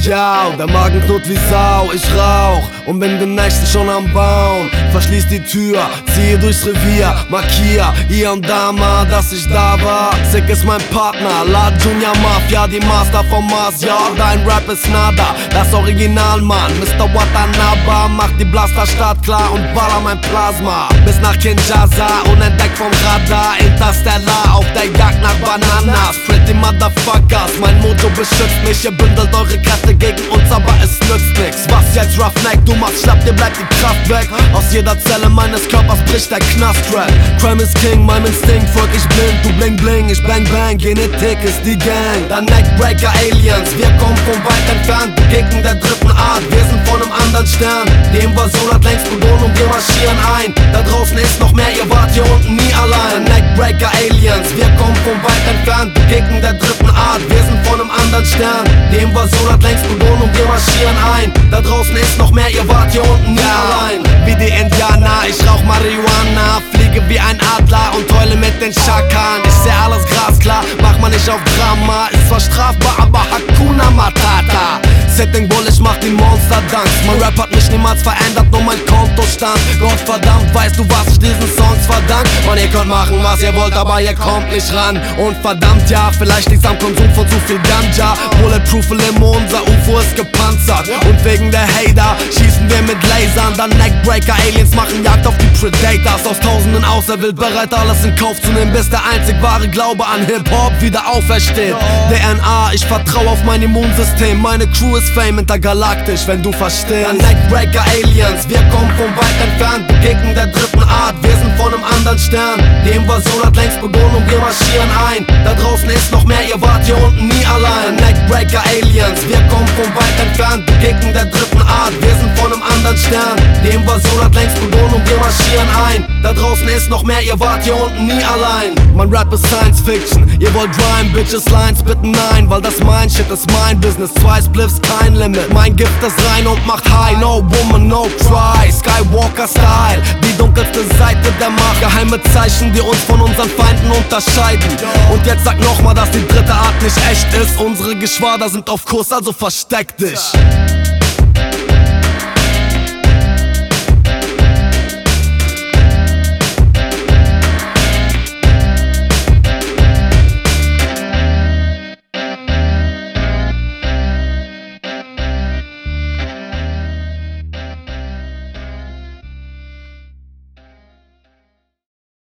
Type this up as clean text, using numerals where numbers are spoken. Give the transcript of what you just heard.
Ja, der Magen knurrt wie Sau, ich rauch und bin den nächsten schon am Bauen. Verschließ die Tür, ziehe durchs Revier, markier hier und da mal, dass ich da war. Sick ist mein Partner, La Junior Mafia, die Master vom Mars, ja, dein Rap ist nada. Das Original, Mann, Mr. Watanabe, mach die Blasterstadt klar und baller mein Plasma. Bis nach Kinshasa, unentdeckt vom Radar, Interstellar, auf der Jagd nach Bananas. Pretty Motherfuckers, mein Mojo beschützt mich, ihr bündelt eure Kräfte gegen uns, aber es nützt nix. Was jetzt, Roughneck, du machst schlapp, dir bleibt die Kraft weg. Aus jeder Zelle meines Körpers bricht der Knast-Rap. Crime is King, mein Instinkt, folg ich blind, du bling bling, ich bang bang, Genetik ist die Gang. Dann Neckbreaker Aliens, wir kommen von weit entfernt, begegnen der dritten Art, wir sind von einem anderen Stern. Die Invasion hat längst begonnen und wir marschieren ein. Da draußen ist noch mehr, ihr wart hier unten nie allein. Neckbreaker Aliens, wir kommen von weit entfernt, begegnen der dritten Art, wir sind von einem anderen Stern. Die Invasion hat längst begonnen und wir marschieren ein. Da draußen ist noch mehr, ihr wart hier unten nie allein. Wie die Indianer, ich rauch Marihuana, fliege wie ein Adler und heule mit den Schakan. Ich seh alles glasklar, mach man nicht auf Drama. Ist zwar strafbar, aber Hakuna Matata. Setting Bull, ich mach die Monster-Dance. Mein Rap hat mich niemals verändert, nur mein Kontostand. Gott verdammt, weißt du, was ich diesen Songs verdank? Man, ihr könnt machen, was ihr wollt, aber ihr kommt nicht ran. Und verdammt, ja, vielleicht liegt's am Konsum von zu viel Ganja. Bulletproof Limo, unser UFO ist gepanzert. Und wegen der Hater schießen wir mit Lasern. Dann Neckbreaker Aliens machen Jagd auf die Predators. Aus Tausenden auserwählt, bereit alles in Kauf zu nehmen, bis der einzig wahre Glaube an Hip-Hop wieder aufersteht. DNA, ich vertrau auf mein Immunsystem. Meine Crew ist Fame intergalaktisch, wenn du verstehst. Dann Neckbreaker Aliens, wir kommen von weit entfernt, begegnen der dritten Art, wir sind von einem anderen Stern. Die Invasion hat längst begonnen und wir marschieren ein. Da draußen ist noch mehr, ihr wart hier unten nie allein. Neckbreaker Aliens, wir kommen von weit entfernt, begegnen der dritten Art, wir sind von einem anderen Stern. Die Invasion hat längst begonnen und wir marschieren ein. Da draußen ist noch mehr, ihr wart hier unten nie allein. Mein Rap ist Science Fiction, ihr wollt Rhyme, Bitches, Lines, bitte nein, weil das mein Shit ist mein Business. 2 Spliffs, kein Limit, mein Gift ist rein und macht high. No woman, no cry, Skywalker Style, die dunkelste Seite der Macht. Geheime Zeichen, die uns von unseren Feinden unterscheiden. Und jetzt sag nochmal, dass die dritte Art nicht echt ist. Unsere Geschwader sind auf Kurs, also versteck dich.